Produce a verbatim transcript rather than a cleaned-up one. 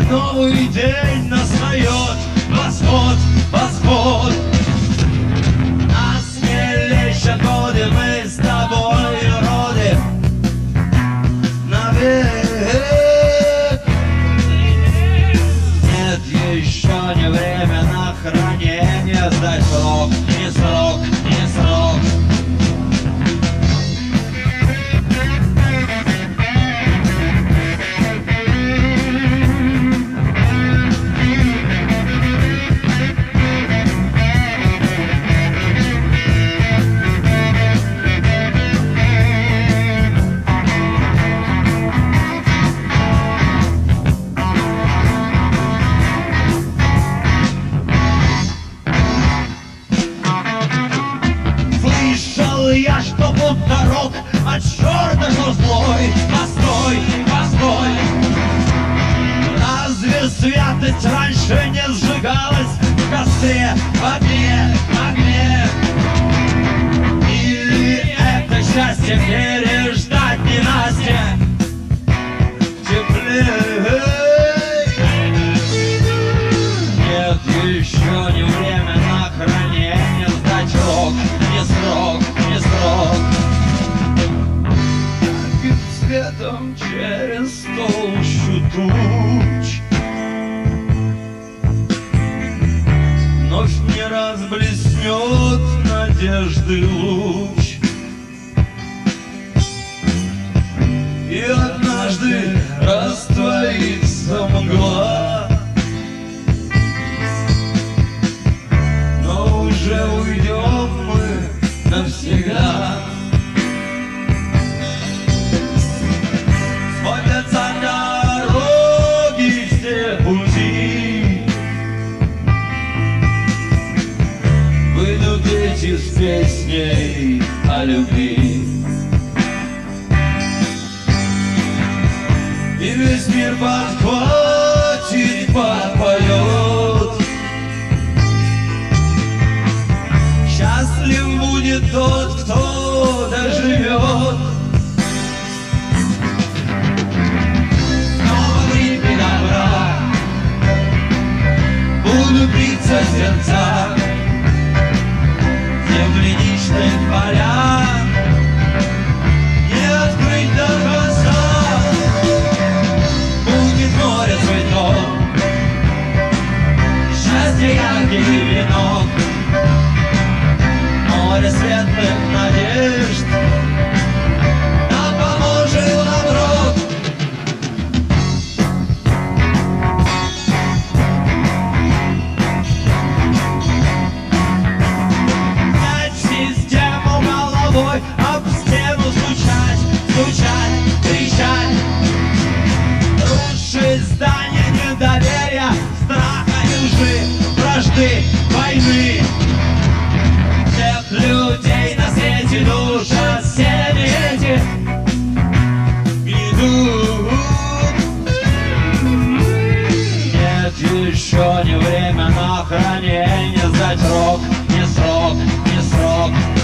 Новый день настает, восход, восход. Нас не лечат годы, мы с тобой роды навек. Нет, еще не время на хранение, сдать срок, не срок, не срок. Я, что будто рок от черта шел злой. Постой, постой. Разве святость раньше не сжигалась в костре, в огне, в огне? Или это счастье переждать ненастье в тепле? Нет, еще не время на хранение, сдать рок, не срок. Как цветом через толщу туч вновь не раз блеснет надежды луч, и однажды растворится мгла, но уже уйдем мы навсегда. Смотрятся дороги все пути, выйдут дети с песней о любви, и весь мир подхватит, подпоет. Счастлив будет тот, кто доживет. Снова в ритме добра будут биться сердца, земляничных поля не открыть до конца. Будет море цветов, счастье яркий венок, море светлых надежд нам поможет оброк. Дать систему головой об стену стучать, стучать, кричать, рушить здание недоверия, страха и лжи, вражды, войны. Людей на свете душат семьи эти, идут. Нет, еще не время на хранение, сдать рок, не срок, не срок.